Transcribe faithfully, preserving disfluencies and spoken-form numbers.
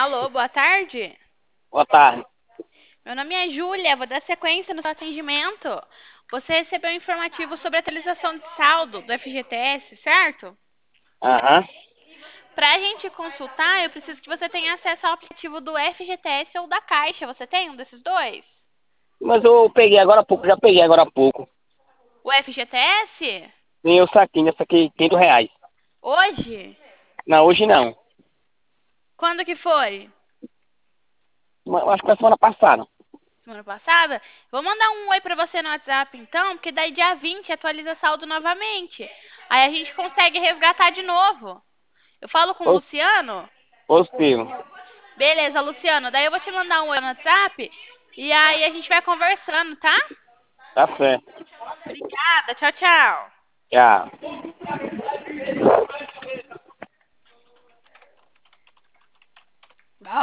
Alô, boa tarde. Boa tarde. Meu nome é Júlia, vou dar sequência no seu atendimento. Você recebeu um informativo sobre a atualização de saldo do F G T S, certo? Aham. Para a gente consultar, eu preciso que você tenha acesso ao aplicativo do F G T S ou da Caixa. Você tem um desses dois? Mas eu peguei agora há pouco, já peguei agora há pouco. O F G T S? Sim, eu saquei, eu saquei quinhentos reais. Hoje? Não, hoje não. Quando que foi? Mas eu acho que foi semana passada. Semana passada? Vou mandar um oi para você no WhatsApp então, porque daí dia vinte atualiza saldo novamente. Aí a gente consegue resgatar de novo. Eu falo com o Pos- Luciano? Positivo. Beleza, Luciano. Daí eu vou te mandar um oi no WhatsApp e aí a gente vai conversando, tá? Tá certo. Obrigada. Tchau, tchau. Já.